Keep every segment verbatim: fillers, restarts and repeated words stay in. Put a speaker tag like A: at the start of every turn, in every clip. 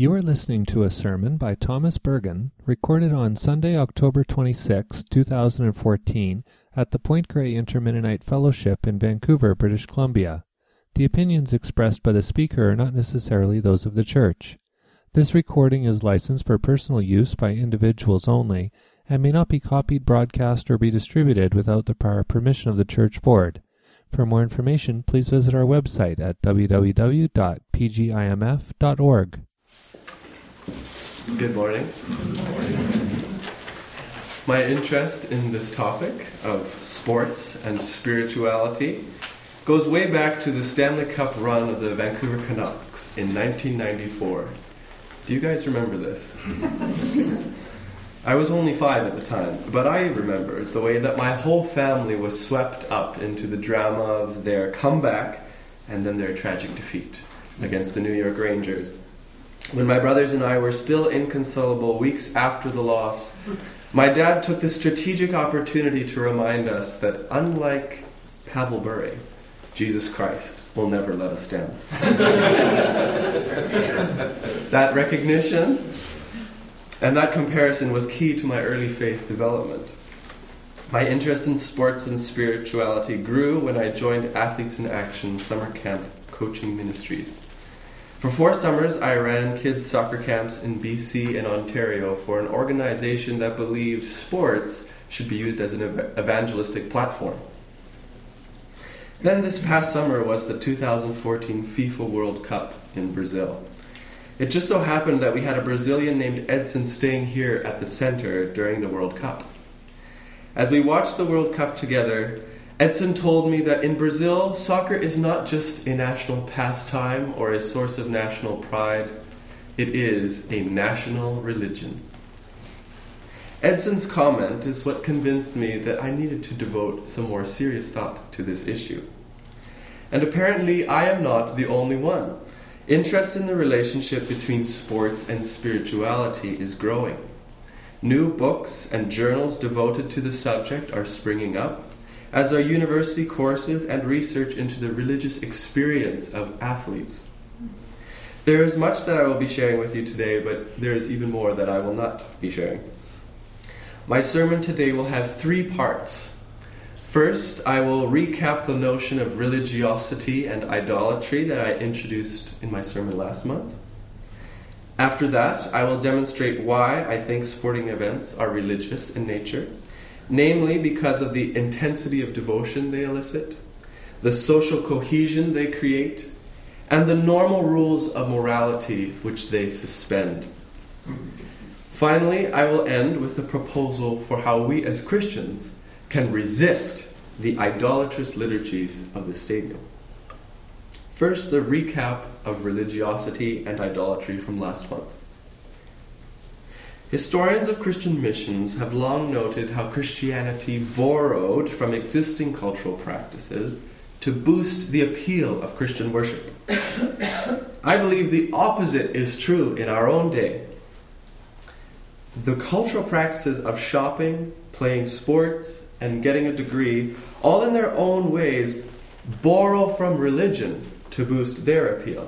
A: You are listening to a sermon by Thomas Bergen, recorded on Sunday, October twenty-sixth, two thousand fourteen, at the Point Grey Inter-Mennonite Fellowship in Vancouver, British Columbia. The opinions expressed by the speaker are not necessarily those of the church. This recording is licensed for personal use by individuals only, and may not be copied, broadcast, or be distributed without the prior permission of the church board. For more information, please visit our website at w w w dot p g i m f dot org.
B: Good morning. Good morning. My interest in this topic of sports and spirituality goes way back to the Stanley Cup run of the Vancouver Canucks in nineteen ninety-four. Do you guys remember this? I was only five at the time, but I remember the way that my whole family was swept up into the drama of their comeback and then their tragic defeat against the New York Rangers. When my brothers and I were still inconsolable weeks after the loss, my dad took the strategic opportunity to remind us that unlike Pavel Bure, Jesus Christ will never let us down. That recognition and that comparison was key to my early faith development. My interest in sports and spirituality grew when I joined Athletes in Action Summer Camp Coaching Ministries. For four summers, I ran kids' soccer camps in B C and Ontario for an organization that believed sports should be used as an ev- evangelistic platform. Then this past summer was the two thousand fourteen FIFA World Cup in Brazil. It just so happened that we had a Brazilian named Edson staying here at the center during the World Cup. As we watched the World Cup together, Edson told me that in Brazil, soccer is not just a national pastime or a source of national pride. It is a national religion. Edson's comment is what convinced me that I needed to devote some more serious thought to this issue. And apparently, I am not the only one. Interest in the relationship between sports and spirituality is growing. New books and journals devoted to the subject are springing up, as are university courses and research into the religious experience of athletes. There is much that I will be sharing with you today, but there is even more that I will not be sharing. My sermon today will have three parts. First, I will recap the notion of religiosity and idolatry that I introduced in my sermon last month. After that, I will demonstrate why I think sporting events are religious in nature, namely because of the intensity of devotion they elicit, the social cohesion they create, and the normal rules of morality which they suspend. Finally, I will end with a proposal for how we as Christians can resist the idolatrous liturgies of the stadium. First, the recap of religiosity and idolatry from last month. Historians of Christian missions have long noted how Christianity borrowed from existing cultural practices to boost the appeal of Christian worship. I believe the opposite is true in our own day. The cultural practices of shopping, playing sports, and getting a degree, all in their own ways, borrow from religion to boost their appeal.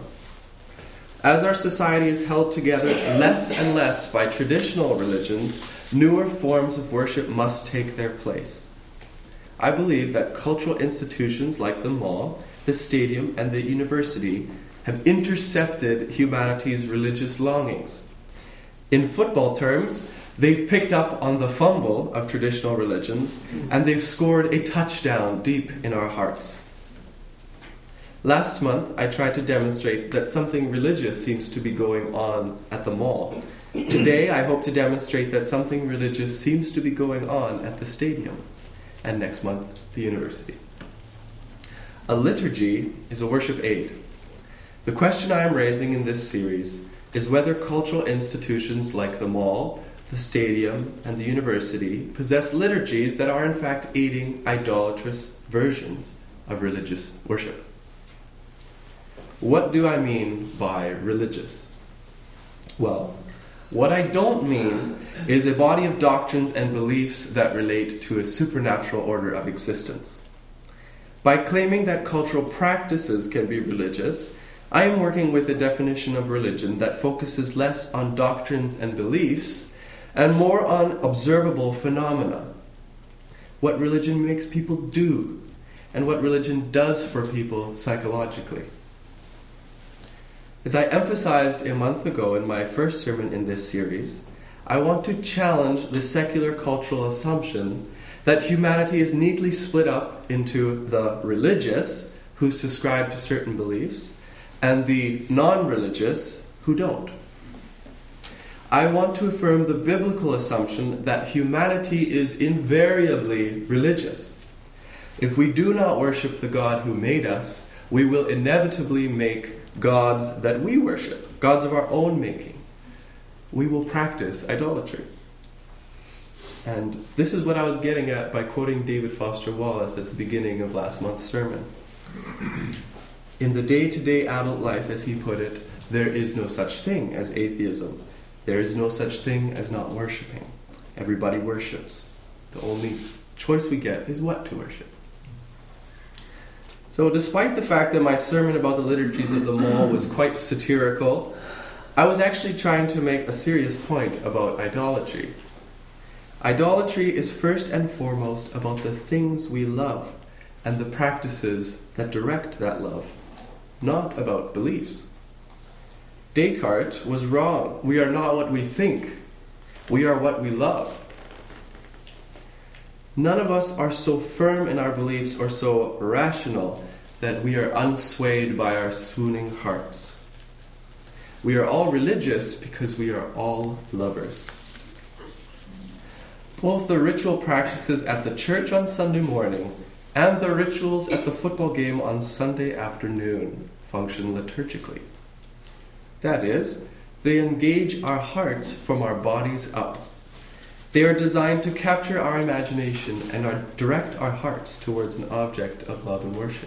B: As our society is held together less and less by traditional religions, newer forms of worship must take their place. I believe that cultural institutions like the mall, the stadium, and the university have intercepted humanity's religious longings. In football terms, they've picked up on the fumble of traditional religions, and they've scored a touchdown deep in our hearts. Last month, I tried to demonstrate that something religious seems to be going on at the mall. Today, I hope to demonstrate that something religious seems to be going on at the stadium. And next month, the university. A liturgy is a worship aid. The question I am raising in this series is whether cultural institutions like the mall, the stadium, and the university possess liturgies that are in fact aiding idolatrous versions of religious worship. What do I mean by religious? Well, what I don't mean is a body of doctrines and beliefs that relate to a supernatural order of existence. By claiming that cultural practices can be religious, I am working with a definition of religion that focuses less on doctrines and beliefs and more on observable phenomena. What religion makes people do, and what religion does for people psychologically. As I emphasized a month ago in my first sermon in this series, I want to challenge the secular cultural assumption that humanity is neatly split up into the religious, who subscribe to certain beliefs, and the non-religious, who don't. I want to affirm the biblical assumption that humanity is invariably religious. If we do not worship the God who made us, we will inevitably make gods that we worship, gods of our own making. We will practice idolatry. And this is what I was getting at by quoting David Foster Wallace at the beginning of last month's sermon. In the day-to-day adult life, as he put it, there is no such thing as atheism. There is no such thing as not worshiping. Everybody worships. The only choice we get is what to worship. So despite the fact that my sermon about the liturgies of the mole was quite satirical, I was actually trying to make a serious point about idolatry. Idolatry is first and foremost about the things we love and the practices that direct that love, not about beliefs. Descartes was wrong. We are not what we think. We are what we love. None of us are so firm in our beliefs or so rational that we are unswayed by our swooning hearts. We are all religious because we are all lovers. Both the ritual practices at the church on Sunday morning and the rituals at the football game on Sunday afternoon function liturgically. That is, they engage our hearts from our bodies up. They are designed to capture our imagination and are, direct our hearts towards an object of love and worship.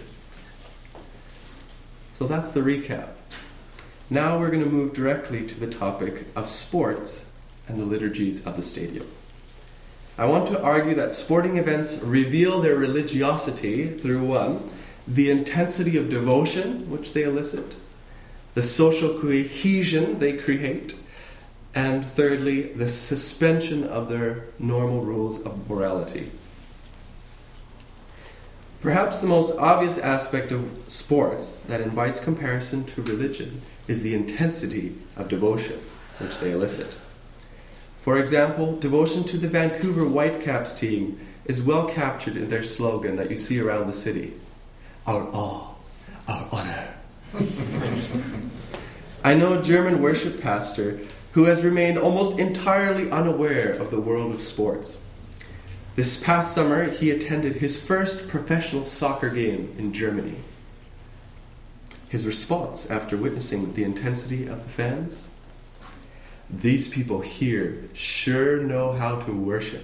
B: So that's the recap. Now we're going to move directly to the topic of sports and the liturgies of the stadium. I want to argue that sporting events reveal their religiosity through one, the intensity of devotion which they elicit, the social cohesion they create, and thirdly, the suspension of their normal rules of morality. Perhaps the most obvious aspect of sports that invites comparison to religion is the intensity of devotion which they elicit. For example, devotion to the Vancouver Whitecaps team is well captured in their slogan that you see around the city. Our all, our honor. I know a German worship pastor who has remained almost entirely unaware of the world of sports. This past summer, he attended his first professional soccer game in Germany. His response after witnessing the intensity of the fans? These people here sure know how to worship.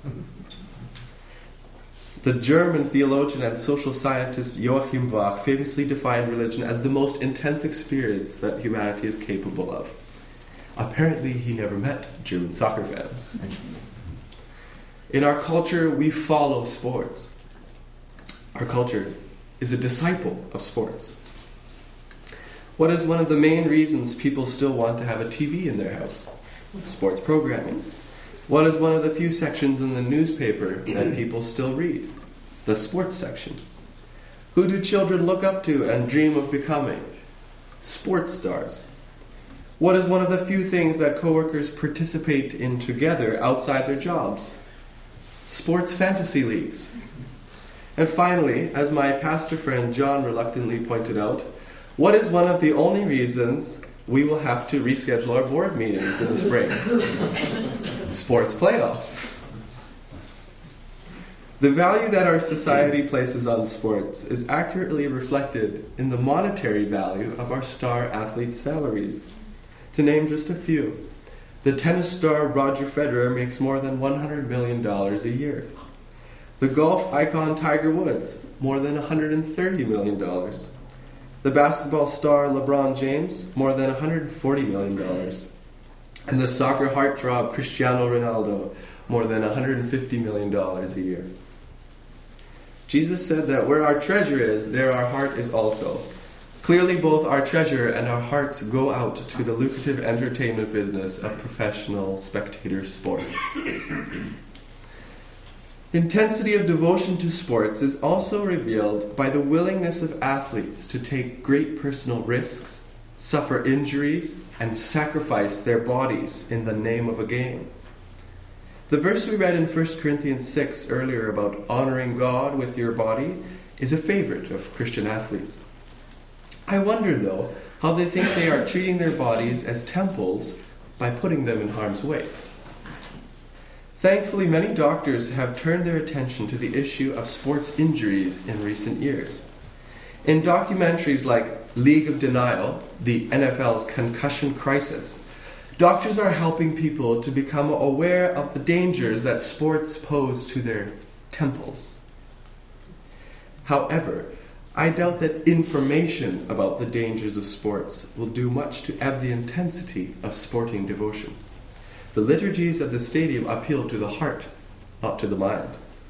B: The German theologian and social scientist Joachim Bach famously defined religion as the most intense experience that humanity is capable of. Apparently, he never met German soccer fans. In our culture, we follow sports. Our culture is a disciple of sports. What is one of the main reasons people still want to have a T V in their house? Sports programming. What is one of the few sections in the newspaper that people still read? The sports section. Who do children look up to and dream of becoming? Sports stars. What is one of the few things that coworkers participate in together outside their jobs? Sports fantasy leagues. And finally, as my pastor friend John reluctantly pointed out, what is one of the only reasons we will have to reschedule our board meetings in the spring? Sports playoffs. The value that our society places on sports is accurately reflected in the monetary value of our star athletes' salaries. To name just a few, the tennis star Roger Federer makes more than one hundred million dollars a year. The golf icon Tiger Woods, more than one hundred thirty million dollars. The basketball star LeBron James, more than one hundred forty million dollars. And the soccer heartthrob Cristiano Ronaldo, more than one hundred fifty million dollars a year. Jesus said that where our treasure is, there our heart is also. Clearly, both our treasure and our hearts go out to the lucrative entertainment business of professional spectator sports. Intensity of devotion to sports is also revealed by the willingness of athletes to take great personal risks, suffer injuries, and sacrifice their bodies in the name of a game. The verse we read in First Corinthians six earlier about honoring God with your body is a favorite of Christian athletes. I wonder, though, how they think they are treating their bodies as temples by putting them in harm's way. Thankfully, many doctors have turned their attention to the issue of sports injuries in recent years. In documentaries like League of Denial, the N F L's concussion crisis, doctors are helping people to become aware of the dangers that sports pose to their temples. However, I doubt that information about the dangers of sports will do much to ebb the intensity of sporting devotion. The liturgies of the stadium appeal to the heart, not to the mind.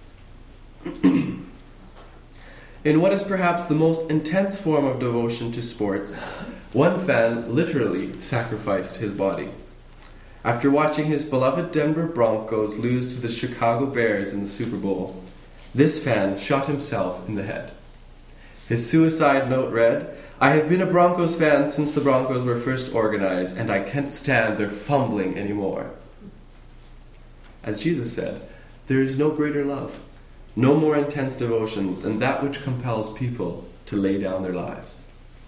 B: In what is perhaps the most intense form of devotion to sports, one fan literally sacrificed his body. After watching his beloved Denver Broncos lose to the Chicago Bears in the Super Bowl, this fan shot himself in the head. His suicide note read, "I have been a Broncos fan since the Broncos were first organized, and I can't stand their fumbling anymore." As Jesus said, there is no greater love, no more intense devotion than that which compels people to lay down their lives.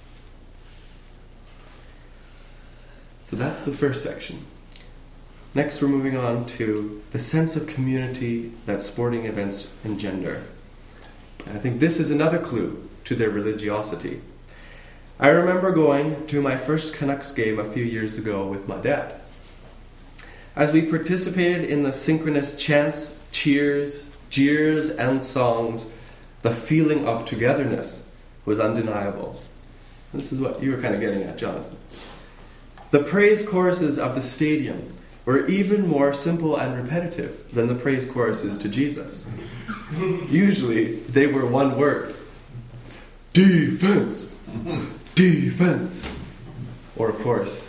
B: So that's the first section. Next, we're moving on to the sense of community that sporting events engender. And I think this is another clue to their religiosity. I remember going to my first Canucks game a few years ago with my dad. As we participated in the synchronous chants, cheers, jeers, and songs, the feeling of togetherness was undeniable. This is what you were kind of getting at, Jonathan. The praise choruses of the stadium were even more simple and repetitive than the praise choruses to Jesus. Usually, they were one word. Defense! Defense! Or, of course,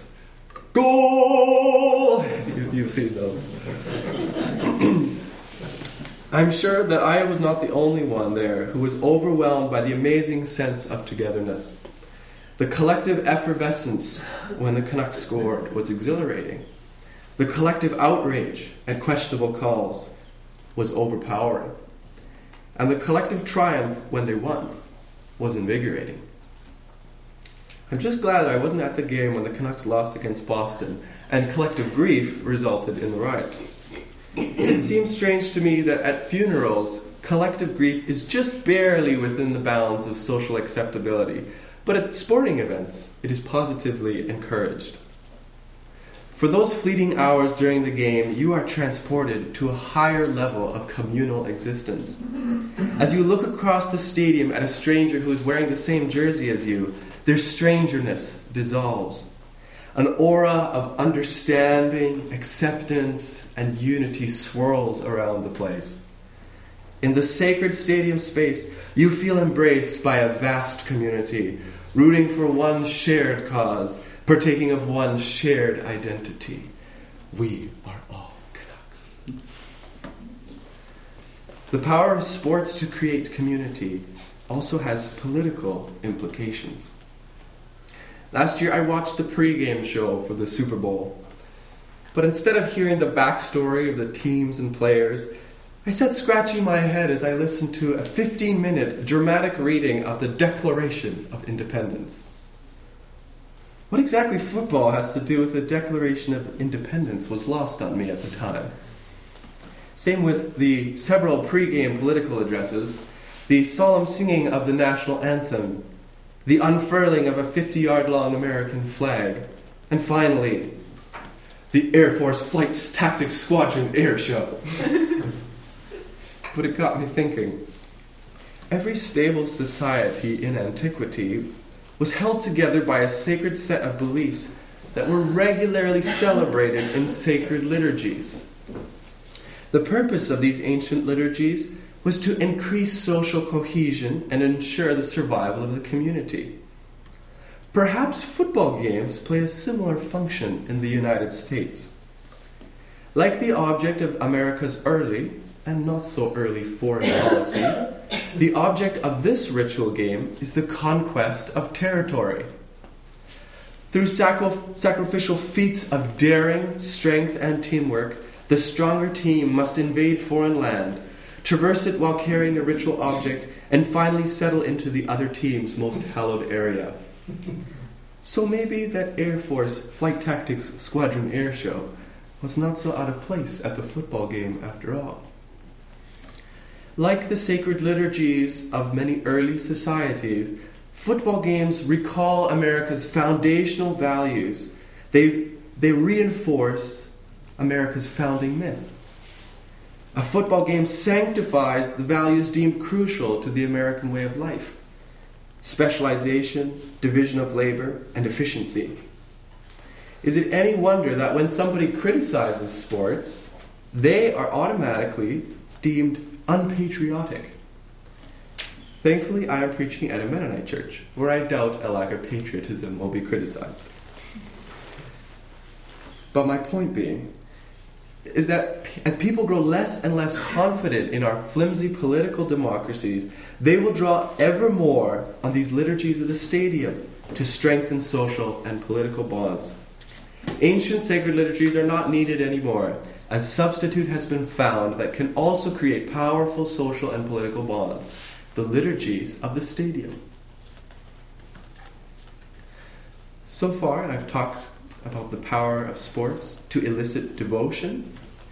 B: goal! You, you've seen those. I'm sure that I was not the only one there who was overwhelmed by the amazing sense of togetherness. The collective effervescence when the Canucks scored was exhilarating. The collective outrage at questionable calls was overpowering. And the collective triumph when they won was invigorating. I'm just glad I wasn't at the game when the Canucks lost against Boston and collective grief resulted in the riots. It seems strange to me that at funerals, collective grief is just barely within the bounds of social acceptability, but at sporting events, it is positively encouraged. For those fleeting hours during the game, you are transported to a higher level of communal existence. As you look across the stadium at a stranger who is wearing the same jersey as you, their strangeness dissolves. An aura of understanding, acceptance, and unity swirls around the place. In the sacred stadium space, you feel embraced by a vast community, rooting for one shared cause, partaking of one shared identity. We are all Canucks. The power of sports to create community also has political implications. Last year I watched the pregame show for the Super Bowl, but instead of hearing the backstory of the teams and players, I sat scratching my head as I listened to a fifteen-minute dramatic reading of the Declaration of Independence. What exactly football has to do with the Declaration of Independence was lost on me at the time. Same with the several pre-game political addresses, the solemn singing of the national anthem, the unfurling of a fifty-yard-long American flag, and finally, the Air Force Flight Tactics Squadron air show. But it got me thinking. Every stable society in antiquity was held together by a sacred set of beliefs that were regularly celebrated in sacred liturgies. The purpose of these ancient liturgies was to increase social cohesion and ensure the survival of the community. Perhaps football games play a similar function in the United States. Like the object of America's early and not so early foreign policy, the object of this ritual game is the conquest of territory. Through sacri- sacrificial feats of daring, strength, and teamwork, the stronger team must invade foreign land, traverse it while carrying a ritual object, and finally settle into the other team's most hallowed area. So maybe that Air Force Flight Tactics Squadron Air Show was not so out of place at the football game after all. Like the sacred liturgies of many early societies, football games recall America's foundational values. They, they reinforce America's founding myth. A football game sanctifies the values deemed crucial to the American way of life: specialization, division of labor, and efficiency. Is it any wonder that when somebody criticizes sports, they are automatically deemed unpatriotic? Thankfully, I am preaching at a Mennonite church, where I doubt a lack of patriotism will be criticized. But my point being is that as people grow less and less confident in our flimsy political democracies, they will draw ever more on these liturgies of the stadium to strengthen social and political bonds. Ancient sacred liturgies are not needed anymore. A substitute has been found that can also create powerful social and political bonds: the liturgies of the stadium. So far, I've talked about the power of sports to elicit devotion,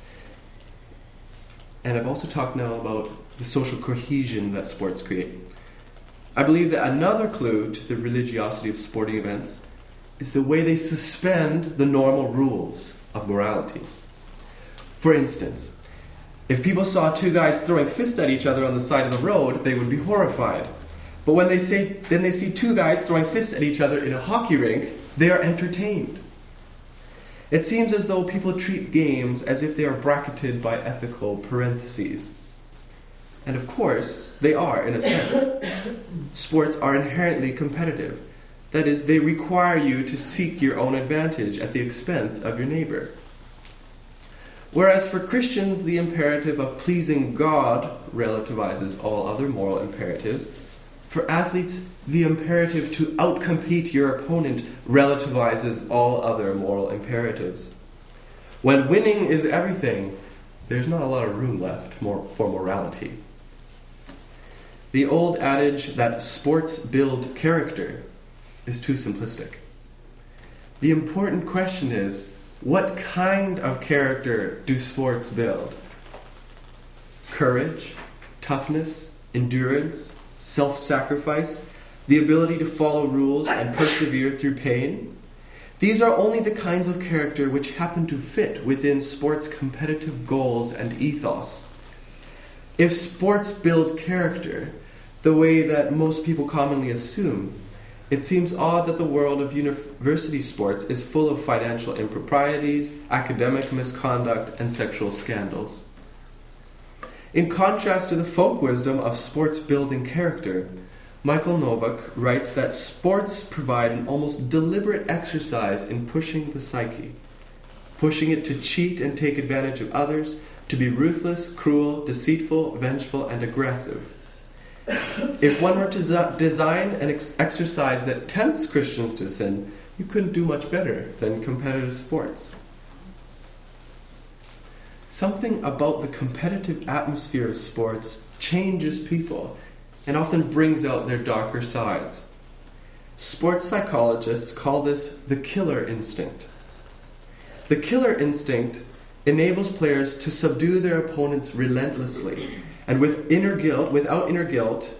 B: and I've also talked now about the social cohesion that sports create. I believe that another clue to the religiosity of sporting events is the way they suspend the normal rules of morality. For instance, if people saw two guys throwing fists at each other on the side of the road, they would be horrified. But when they say, then they see two guys throwing fists at each other in a hockey rink, they are entertained. It seems as though people treat games as if they are bracketed by ethical parentheses. And of course, they are, in a sense. Sports are inherently competitive. That is, they require you to seek your own advantage at the expense of your neighbor. Whereas for Christians, the imperative of pleasing God relativizes all other moral imperatives, for athletes, the imperative to outcompete your opponent relativizes all other moral imperatives. When winning is everything, there's not a lot of room left for morality. The old adage that sports build character is too simplistic. The important question is, what kind of character do sports build? Courage, toughness, endurance, self-sacrifice, the ability to follow rules and persevere through pain? These are only the kinds of character which happen to fit within sports' competitive goals and ethos. If sports build character the way that most people commonly assume, it seems odd that the world of university sports is full of financial improprieties, academic misconduct, and sexual scandals. In contrast to the folk wisdom of sports building character, Michael Novak writes that sports provide an almost deliberate exercise in pushing the psyche, pushing it to cheat and take advantage of others, to be ruthless, cruel, deceitful, vengeful, and aggressive. If one were to design an ex- exercise that tempts Christians to sin, you couldn't do much better than competitive sports. Something about the competitive atmosphere of sports changes people and often brings out their darker sides. Sports psychologists call this the killer instinct. The killer instinct enables players to subdue their opponents relentlessly, and with inner guilt, without inner guilt,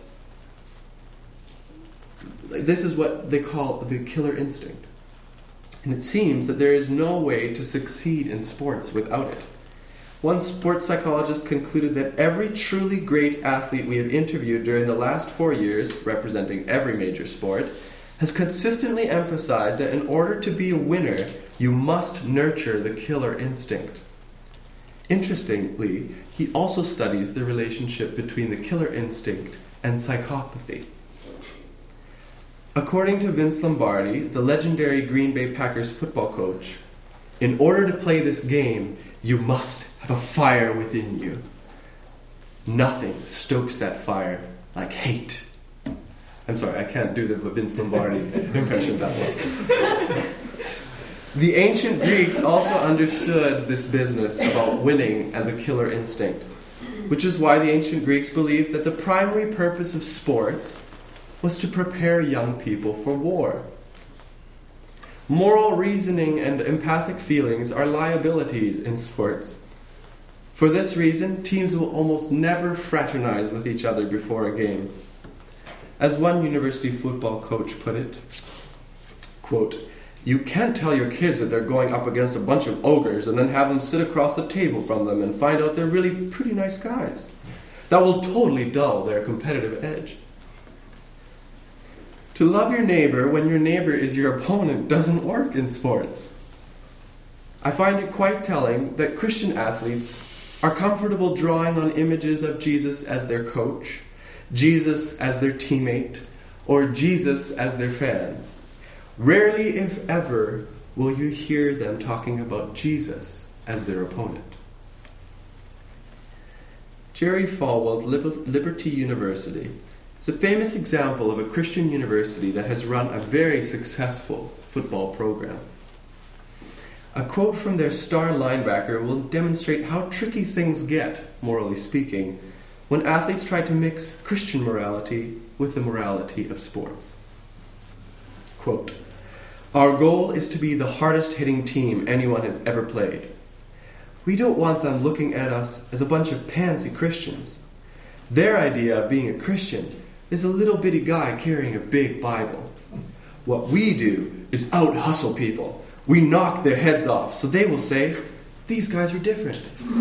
B: this is what they call the killer instinct. And it seems that there is no way to succeed in sports without it. One sports psychologist concluded that every truly great athlete we have interviewed during the last four years, representing every major sport, has consistently emphasized that in order to be a winner, you must nurture the killer instinct. Interestingly, he also studies the relationship between the killer instinct and psychopathy. According to Vince Lombardi, the legendary Green Bay Packers football coach, in order to play this game, you must have a fire within you. Nothing stokes that fire like hate. I'm sorry, I can't do the Vince Lombardi impression that well. The ancient Greeks also understood this business about winning and the killer instinct, which is why the ancient Greeks believed that the primary purpose of sports was to prepare young people for war. Moral reasoning and empathic feelings are liabilities in sports. For this reason, teams will almost never fraternize with each other before a game. As one university football coach put it, quote, "You can't tell your kids that they're going up against a bunch of ogres and then have them sit across the table from them and find out they're really pretty nice guys. That will totally dull their competitive edge." To love your neighbor when your neighbor is your opponent doesn't work in sports. I find it quite telling that Christian athletes are comfortable drawing on images of Jesus as their coach, Jesus as their teammate, or Jesus as their fan. Rarely, if ever, will you hear them talking about Jesus as their opponent. Jerry Falwell's Liberty University is a famous example of a Christian university that has run a very successful football program. A quote from their star linebacker will demonstrate how tricky things get, morally speaking, when athletes try to mix Christian morality with the morality of sports. Quote, "Our goal is to be the hardest hitting team anyone has ever played. We don't want them looking at us as a bunch of pansy Christians. Their idea of being a Christian is a little bitty guy carrying a big Bible. What we do is out-hustle people. We knock their heads off, so they will say, these guys are different."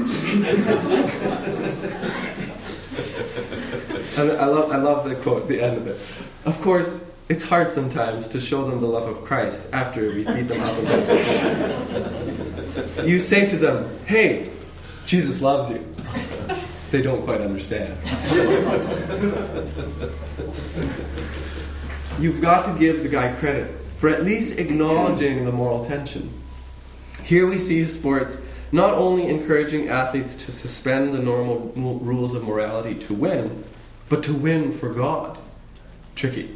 B: And I love, I love the quote, the end of it. Of course, it's hard sometimes to show them the love of Christ after we beat them up. And you say to them, "Hey, Jesus loves you." They don't quite understand. You've got to give the guy credit for at least acknowledging the moral tension. Here we see sports not only encouraging athletes to suspend the normal rules of morality to win, but to win for God. Tricky.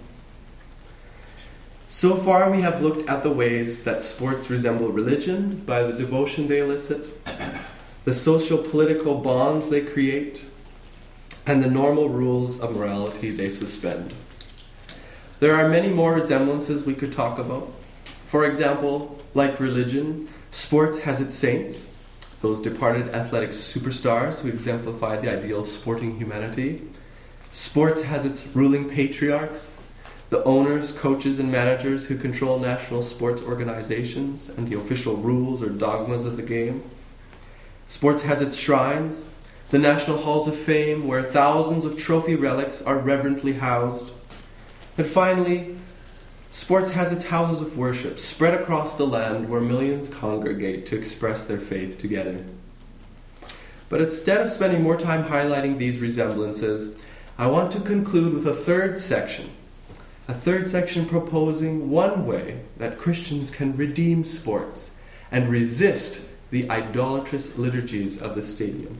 B: So far we have looked at the ways that sports resemble religion by the devotion they elicit, the social-political bonds they create, and the normal rules of morality they suspend. There are many more resemblances we could talk about. For example, like religion, sports has its saints, those departed athletic superstars who exemplify the ideal sporting humanity. Sports has its ruling patriarchs, the owners, coaches, and managers who control national sports organizations and the official rules or dogmas of the game. Sports has its shrines, the National Halls of Fame, where thousands of trophy relics are reverently housed. And finally, sports has its houses of worship spread across the land where millions congregate to express their faith together. But instead of spending more time highlighting these resemblances, I want to conclude with a third section. A third section proposing one way that Christians can redeem sports and resist the idolatrous liturgies of the stadium.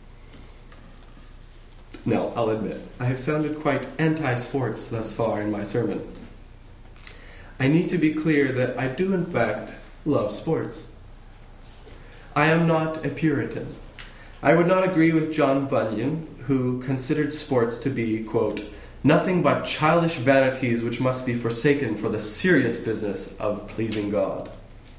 B: Now, I'll admit, I have sounded quite anti-sports thus far in my sermon. I need to be clear that I do in fact love sports. I am not a Puritan. I would not agree with John Bunyan, who considered sports to be, quote, "nothing but childish vanities which must be forsaken for the serious business of pleasing God."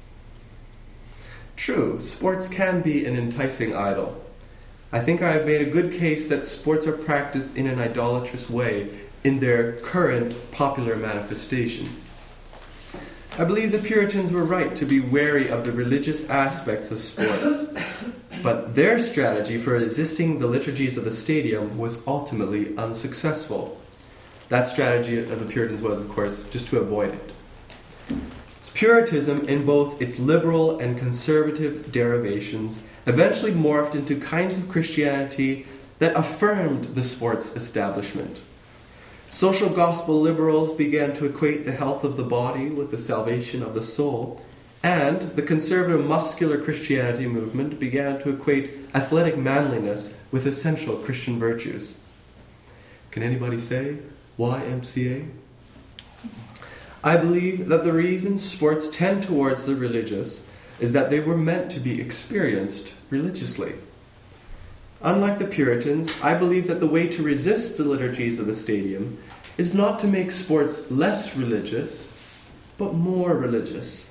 B: True, sports can be an enticing idol. I think I have made a good case that sports are practiced in an idolatrous way in their current popular manifestation. I believe the Puritans were right to be wary of the religious aspects of sports, but their strategy for resisting the liturgies of the stadium was ultimately unsuccessful. That strategy of the Puritans was, of course, just to avoid it. Puritanism, in both its liberal and conservative derivations, eventually morphed into kinds of Christianity that affirmed the sports establishment. Social gospel liberals began to equate the health of the body with the salvation of the soul, and the conservative muscular Christianity movement began to equate athletic manliness with essential Christian virtues. Can anybody say Y M C A? I believe that the reason sports tend towards the religious is that they were meant to be experienced religiously. Unlike the Puritans, I believe that the way to resist the liturgies of the stadium is not to make sports less religious, but more religious.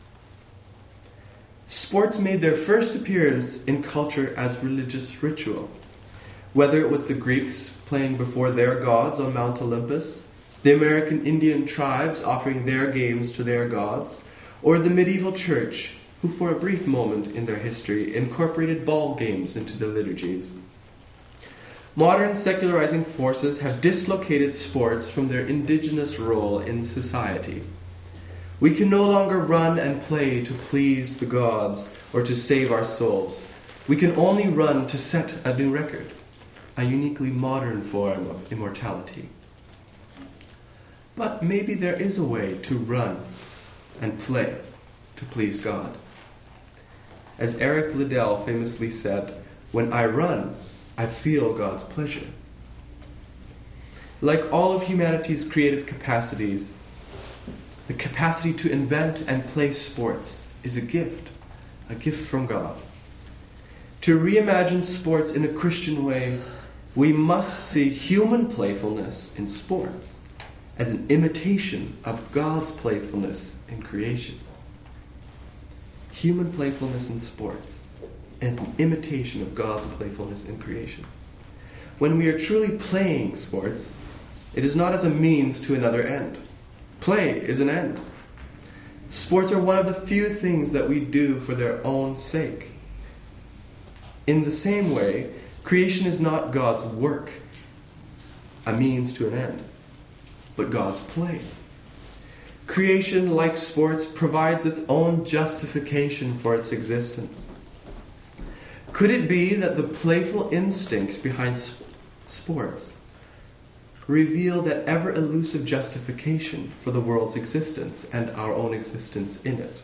B: Sports made their first appearance in culture as religious ritual. Whether it was the Greeks playing before their gods on Mount Olympus, the American Indian tribes offering their games to their gods, or the medieval church, who for a brief moment in their history incorporated ball games into their liturgies. Modern secularizing forces have dislocated sports from their indigenous role in society. We can no longer run and play to please the gods or to save our souls. We can only run to set a new record, a uniquely modern form of immortality. But maybe there is a way to run and play to please God. As Eric Liddell famously said, "When I run, I feel God's pleasure." Like all of humanity's creative capacities, the capacity to invent and play sports is a gift, a gift from God. To reimagine sports in a Christian way, we must see human playfulness in sports as an imitation of God's playfulness in creation. Human playfulness in sports, and it's an imitation of God's playfulness in creation. When we are truly playing sports, it is not as a means to another end. Play is an end. Sports are one of the few things that we do for their own sake. In the same way, creation is not God's work, a means to an end, but God's play. Creation, like sports, provides its own justification for its existence. Could it be that the playful instinct behind sp- sports reveal that ever-elusive justification for the world's existence and our own existence in it?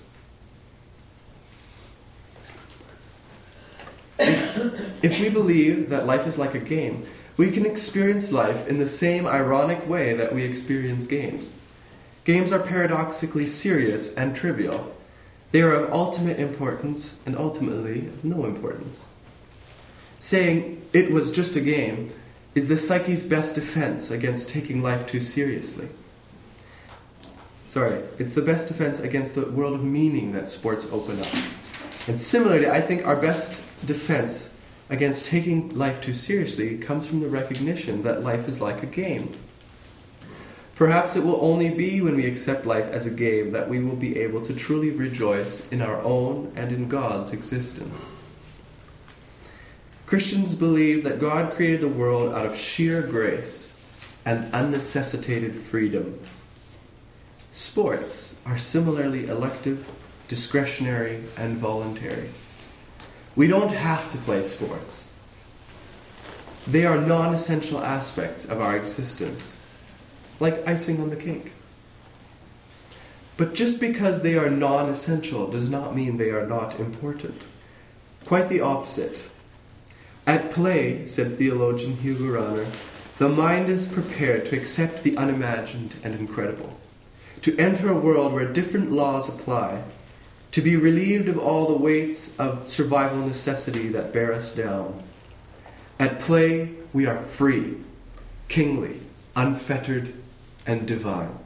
B: If, if we believe that life is like a game, we can experience life in the same ironic way that we experience games. Games are paradoxically serious and trivial. They are of ultimate importance and ultimately of no importance. Saying it was just a game is the psyche's best defense against taking life too seriously. Sorry, it's the best defense against the world of meaning that sports open up. And similarly, I think our best defense against taking life too seriously comes from the recognition that life is like a game. Perhaps it will only be when we accept life as a game that we will be able to truly rejoice in our own and in God's existence. Christians believe that God created the world out of sheer grace and unnecessitated freedom. Sports are similarly elective, discretionary, and voluntary. We don't have to play sports. They are non-essential aspects of our existence, like icing on the cake. But just because they are non-essential does not mean they are not important. Quite the opposite. At play, said theologian Hugo Rahner, the mind is prepared to accept the unimagined and incredible, to enter a world where different laws apply, to be relieved of all the weights of survival necessity that bear us down. At play, we are free, kingly, unfettered, and divine.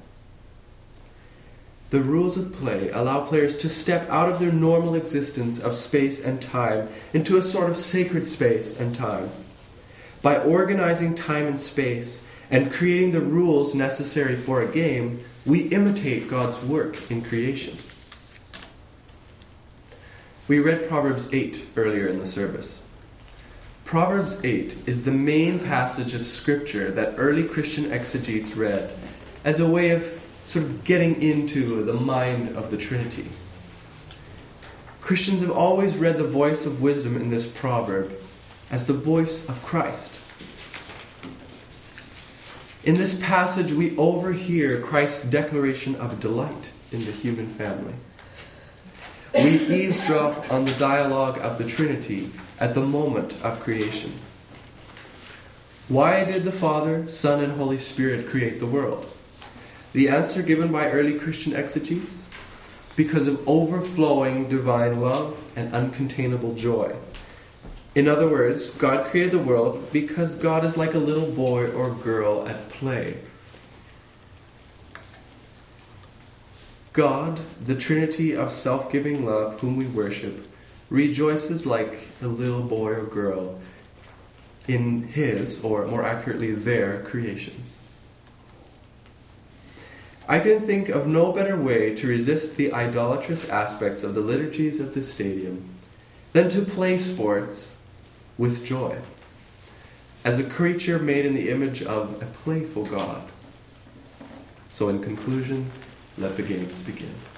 B: The rules of play allow players to step out of their normal existence of space and time into a sort of sacred space and time. By organizing time and space and creating the rules necessary for a game, we imitate God's work in creation. We read Proverbs eight earlier in the service. Proverbs eight is the main passage of Scripture that early Christian exegetes read as a way of sort of getting into the mind of the Trinity. Christians have always read the voice of wisdom in this proverb as the voice of Christ. In this passage, we overhear Christ's declaration of delight in the human family. We eavesdrop on the dialogue of the Trinity at the moment of creation. Why did the Father, Son, and Holy Spirit create the world? The answer given by early Christian exegetes? Because of overflowing divine love and uncontainable joy. In other words, God created the world because God is like a little boy or girl at play. God, the Trinity of self-giving love whom we worship, rejoices like a little boy or girl in his, or more accurately, their creation. I can think of no better way to resist the idolatrous aspects of the liturgies of this stadium than to play sports with joy, as a creature made in the image of a playful God. So in conclusion, let the games begin.